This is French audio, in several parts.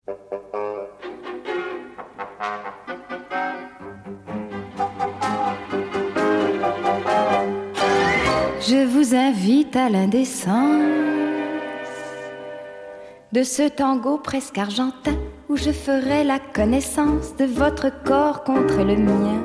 Je vous invite à l'indécence de ce tango presque argentin où je ferai la connaissance de votre corps contre le mien,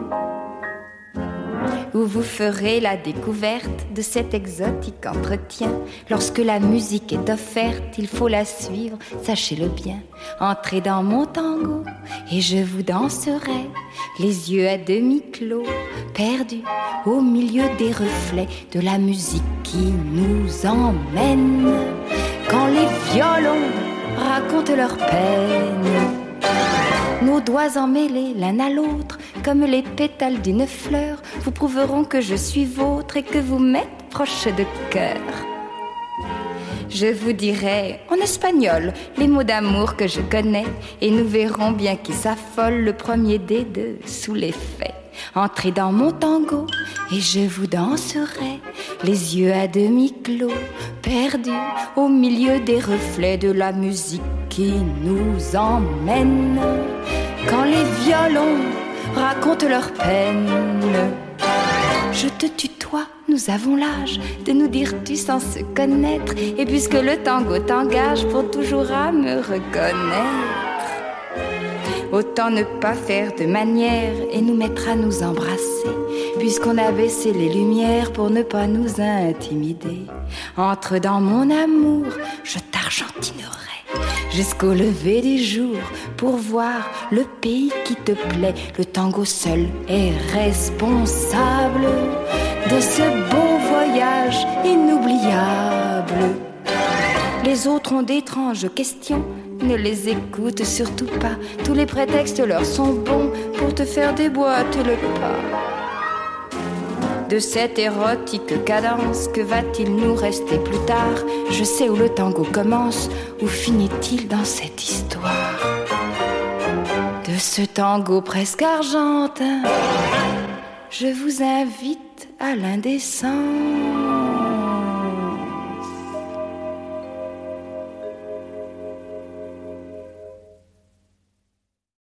où vous ferez la découverte de cet exotique entretien. Lorsque la musique est offerte, il faut la suivre, sachez-le bien. Entrez dans mon tango et je vous danserai, les yeux à demi clos, perdus au milieu des reflets de la musique qui nous emmène. Quand les violons racontent leur peine, nos doigts emmêlés l'un à l'autre, comme les pétales d'une fleur, vous prouveront que je suis vôtre et que vous m'êtes proche de cœur. Je vous dirai en espagnol les mots d'amour que je connais, et nous verrons bien qui s'affole le premier des deux sous l'effet. Entrez dans mon tango et je vous danserai, les yeux à demi clos, perdus au milieu des reflets de la musique qui nous emmène. Quand les violons racontent leur peine, je te tutoie, nous avons l'âge de nous dire tu sans se connaître, et puisque le tango t'engage pour toujours à me reconnaître, autant ne pas faire de manière et nous mettre à nous embrasser, puisqu'on a baissé les lumières pour ne pas nous intimider. Entre dans mon amour, je t'argentinerai jusqu'au lever du jour pour voir le pays qui te plaît. Le tango seul est responsable de ce beau voyage inoubliable. Les autres ont d'étranges questions, ne les écoute surtout pas. Tous les prétextes leur sont bons pour te faire déboîter le pas. De cette érotique cadence, que va-t-il nous rester plus tard? Je sais où le tango commence, où finit-il dans cette histoire? De ce tango presque argentin, je vous invite à l'indécence.